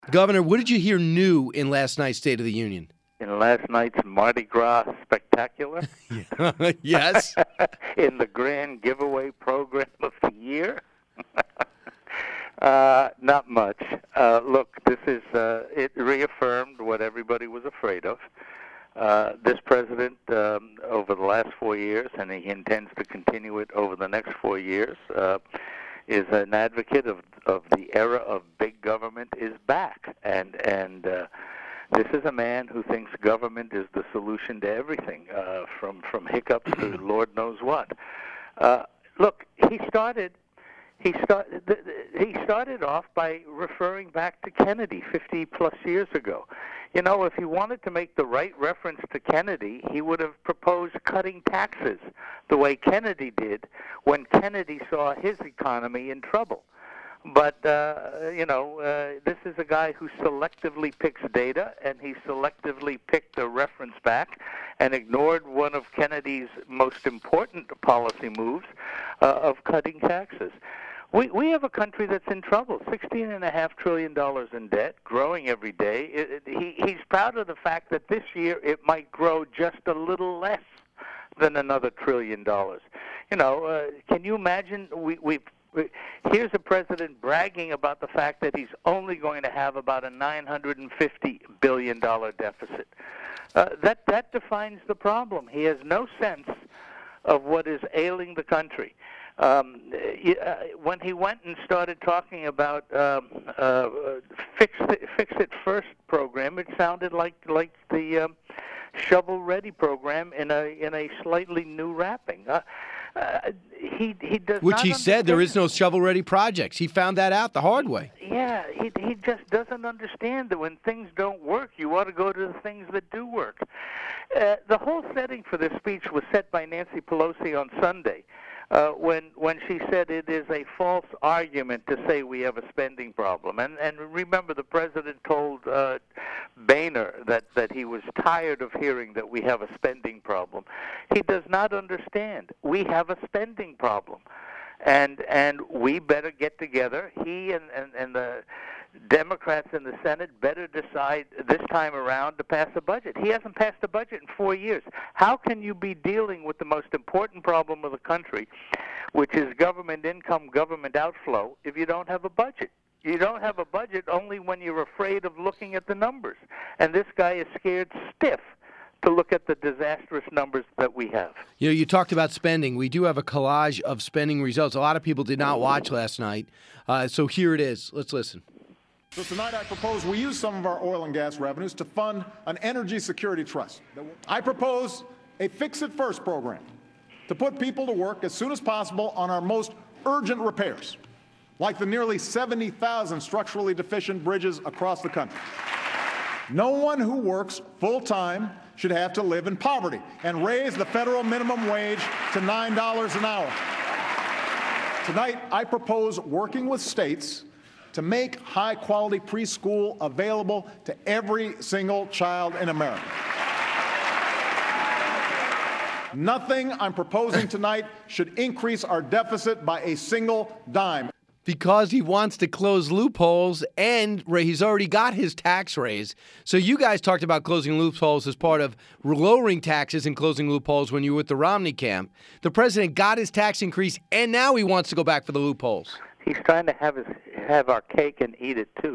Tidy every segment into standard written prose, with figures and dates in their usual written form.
Governor, what did you hear new in last night's State of the Union? In last night's Mardi Gras spectacular? Yes. In the grand giveaway program of the year? Not much. Look, this is it reaffirmed what everybody was afraid of. This president, over the last 4 years, and he intends to continue it over the next 4 years, is an advocate of the era of big government is back, and this is a man who thinks government is the solution to everything, from hiccups to Lord knows what. Look, he started off by referring back to Kennedy 50 plus years ago. You know, if he wanted to make the right reference to Kennedy, he would have proposed cutting taxes the way Kennedy did when Kennedy saw his economy in trouble. But, this is a guy who selectively picks data, and he selectively picked a reference back and ignored one of Kennedy's most important policy moves of cutting taxes. We have a country that's in trouble, $16.5 trillion in debt, growing every day. He's proud of the fact that this year it might grow just a little less than another $1 trillion. Can you imagine here's a president bragging about the fact that he's only going to have about a $950 billion deficit. That defines the problem. He has no sense of what is ailing the country. When he went and started talking about Fix It First program, it sounded like the Shovel Ready program in a slightly new wrapping. He does. Which he said there is no shovel-ready projects. He found that out the hard way. Yeah, he just doesn't understand that when things don't work, you ought to go to the things that do work. The whole setting for this speech was set by Nancy Pelosi on Sunday, when she said it is a false argument to say we have a spending problem. And remember, the president told Boehner that he was tired of hearing that we have a spending problem. He does not understand. We have a spending problem. And we better get together. He and the Democrats in the Senate better decide this time around to pass a budget. He hasn't passed a budget in 4 years. How can you be dealing with the most important problem of the country, which is government income, government outflow, if you don't have a budget? You don't have a budget only when you're afraid of looking at the numbers. And this guy is scared stiff to look at the disastrous numbers that we have. You talked about spending. We do have a collage of spending results. A lot of people did not watch last night. So here it is. Let's listen. So tonight I propose we use some of our oil and gas revenues to fund an energy security trust. I propose a Fix It First program to put people to work as soon as possible on our most urgent repairs, like the nearly 70,000 structurally deficient bridges across the country. No one who works full-time should have to live in poverty, and raise the federal minimum wage to $9 an hour. Tonight, I propose working with states to make high-quality preschool available to every single child in America. Nothing I'm proposing tonight should increase our deficit by a single dime. Because he wants to close loopholes, and he's already got his tax raise. So you guys talked about closing loopholes as part of lowering taxes and closing loopholes when you were with the Romney camp. The president got his tax increase, and now he wants to go back for the loopholes. He's trying to have our cake and eat it too.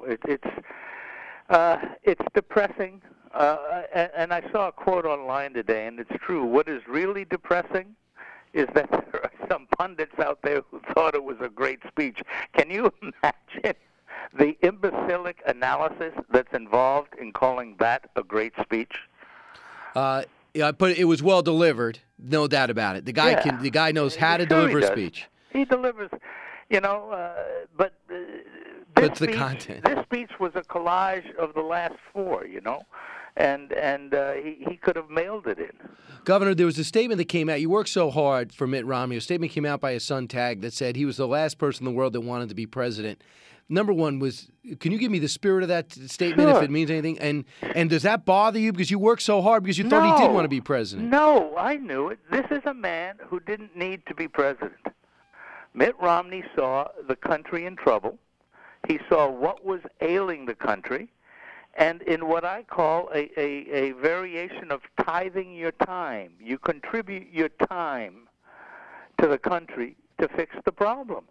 It's depressing. And I saw a quote online today, and it's true. What is really depressing is that there are some pundits out there who thought it was a great speech. Can you imagine the imbecilic analysis that's involved in calling that a great speech? But it was well delivered, no doubt about it. The guy knows how to deliver a speech. He delivers, but it's the content. This speech was a collage of the last four, and he could have mailed it in. Governor, there was a statement that came out. You worked so hard for Mitt Romney. A statement came out by his son, Tag, that said he was the last person in the world that wanted to be president. Number one was, can you give me the spirit of that statement, if it means anything? And does that bother you because you worked so hard because you thought he did want to be president? No, I knew it. This is a man who didn't need to be president. Mitt Romney saw the country in trouble. He saw what was ailing the country, and in what I call a variation of tithing your time. You contribute your time to the country to fix the problem.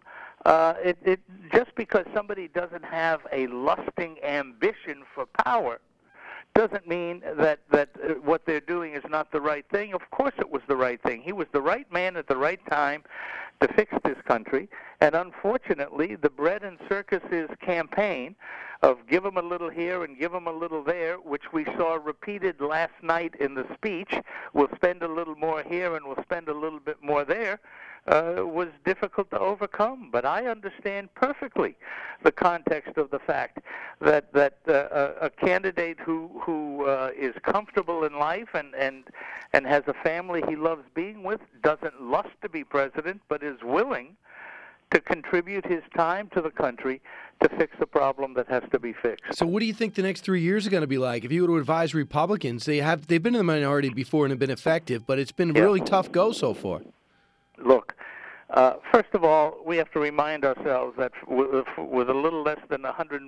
Just because somebody doesn't have a lusting ambition for power doesn't mean that what they're doing is not the right thing. Of course it was the right thing. He was the right man at the right time to fix this country, and unfortunately the bread and circuses campaign of give them a little here and give them a little there, which we saw repeated last night in the speech, we'll spend a little more here and we'll spend a little bit more there, was difficult to overcome. But I understand perfectly the context of the fact that a candidate who is comfortable in life and has a family he loves being with doesn't lust to be president, but is willing to contribute his time to the country to fix a problem that has to be fixed. So what do you think the next 3 years are going to be like? If you were to advise Republicans, they've been in the minority before and have been effective, but it's been a really tough go so far. Look, first of all, we have to remind ourselves that with a little less than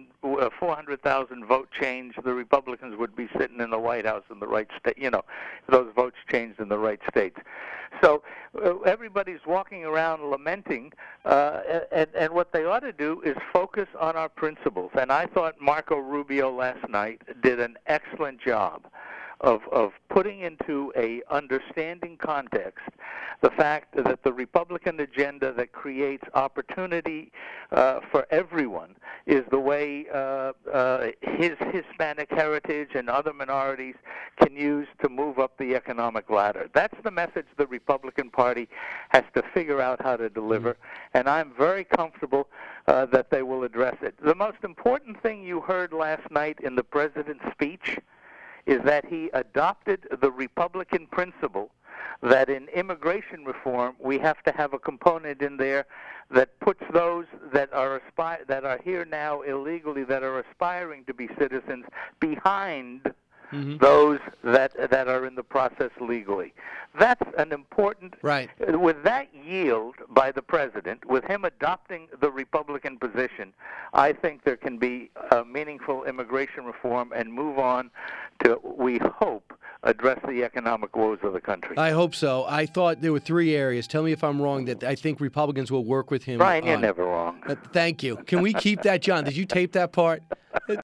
400,000 vote change, the Republicans would be sitting in the White House in the right state. You know, those votes changed in the right states. So everybody's walking around lamenting, and what they ought to do is focus on our principles. And I thought Marco Rubio last night did an excellent job of putting into a understanding context the fact that the Republican agenda that creates opportunity for everyone is the way his Hispanic heritage and other minorities can use to move up the economic ladder. That's the message the Republican Party has to figure out how to deliver, and I'm very comfortable that they will address it. The most important thing you heard last night in the president's speech is that he adopted the Republican principle that in immigration reform we have to have a component in there that puts those that are here now illegally, that are aspiring to be citizens, behind those that are in the process legally. That's an important... Right. With that yield by the president, with him adopting the Republican position, I think there can be a meaningful immigration reform and move on to, we hope, address the economic woes of the country. I hope so. I thought there were 3 areas. Tell me if I'm wrong, that I think Republicans will work with him Brian, on. you're never wrong. Thank you. Can we keep that, John? Did you tape that part?